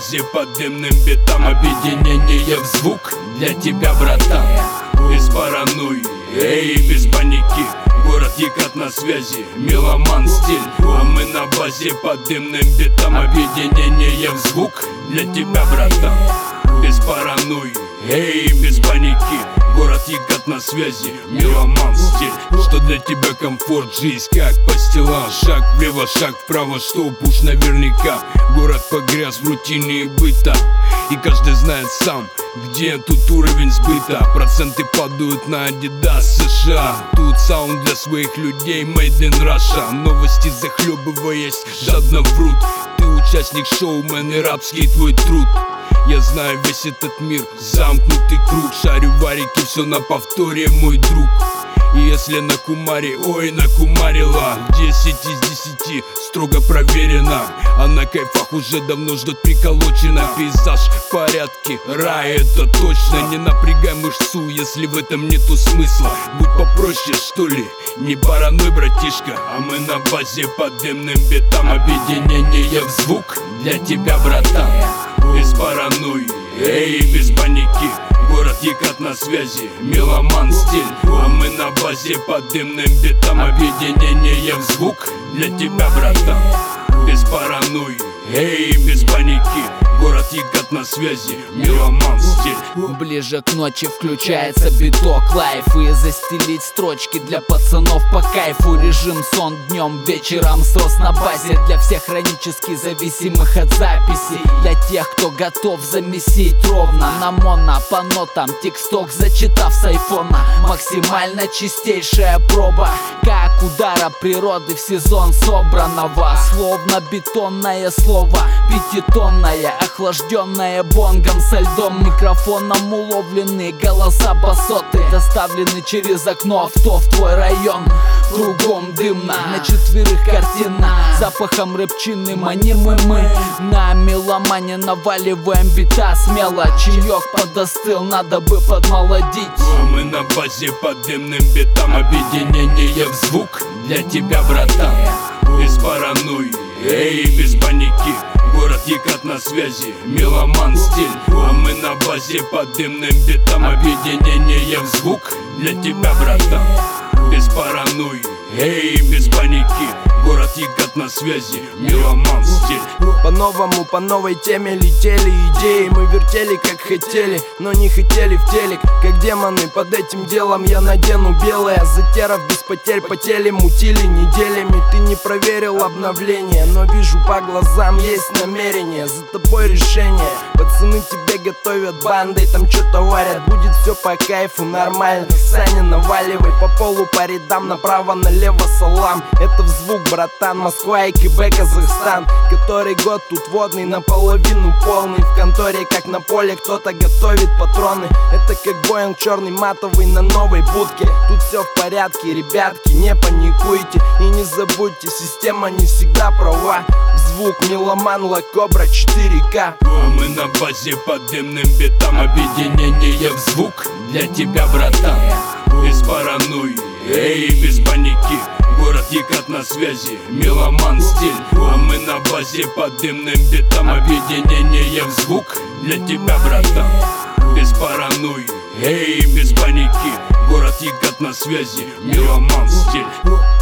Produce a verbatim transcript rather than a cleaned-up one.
базе по дымным битам. Объединение в звук для тебя, братан. Без паранойи, эй, без паники. Город Екат на связи, меломан стиль. А мы на базе по дымным битам. Объединение в звук для тебя, братан. Без паранойи, эй, без паники. Город Екат на связи, меломан стиль. Что для тебя комфорт, жизнь как постела. Шаг влево, шаг вправо, что уж наверняка. Город погряз в рутине и быта, и каждый знает сам, где тут уровень сбыта. Проценты падают на Adidas США. Тут саунд для своих людей, made in Russia. Новости захлебываясь, жадно врут. Ты участник шоу, мэн, и рабский твой труд. Я знаю весь этот мир, замкнутый круг. Шарю варики, все на повторе, мой друг. И если на кумаре, ой, накумарила, десять из десяти строго проверено. А на кайфах уже давно ждет приколочено. Пейзаж в порядке, рай это точно. Не напрягай мышцу, если в этом нету смысла. Будь попроще, что ли, не параной, братишка. А мы на базе по дымным битам. Объединение в звук для тебя, братан. Без паранойи, эй, без паники. Город Екат на связи, меломан стиль. А мы на базе по дымным битам. Объединение в звук для тебя, братан. Без паранойи, эй, без паники. Город Екат на связи, меломан стиль. Ближе к ночи включается биток лайф. И застелить строчки для пацанов по кайфу. Режим сон днем, вечером сос на базе. Для всех хронически зависимых от записей. Для тех, кто готов замесить ровно. На моно, по нотам, тексток зачитав с айфона. Максимально чистейшая проба, как удара природы в сезон собранного. Словно бетонное слово, пятитонное, охлажденное бонгом со льдом. Микрофоном уловлены голоса басоты, доставлены через окно авто в твой район. Кругом дымно, на четверых картина, запахом рыбчины маним и мы. На меломане наваливаем бита смело. Чаек подостыл, надо бы подмолодить. А мы на базе по дымным битам. Объединение в звук для тебя, братан. Без паранойи, эй, без паники. Город Екат на связи, меломан стиль. А мы на базе по дымным битам. Объединение в звук для тебя, братан. Без паранойи, эй, без паники. Город Екат на связи, меломан стиль. По-новому, по новой теме летели идеи. Мы вертели как хотели, но не хотели в телек. Как демоны, под этим делом я надену белое. Затеров без потерь потели, мутили неделями. Ты не проверил обновление, но вижу по глазам есть намерение. За тобой решение, пацаны тебе готовят бандой, там что-то варят. Будет все по кайфу, нормально. Саня, наваливай по полу, по рядам, направо-налево салам. Это в звук, братан, Москва и КБ, Казахстан. Который год тут водный, наполовину полный. В конторе, как на поле, кто-то готовит патроны. Это как Боинг черный матовый на новой будке. Тут все в порядке, ребятки, не паникуйте. И не забудьте, система не всегда права. В звук меломан, Лакобра, четыре ка. А мы на базе по дымным битам. Объединение в звук для тебя, братан. Без паранойи, эй, без паники. Город Екат на связи, меломан стиль. А мы на базе по дымным битам. Объединение в звук для тебя, братан. Без паранойи, эй, без паники. Город Екат на связи, меломан стиль.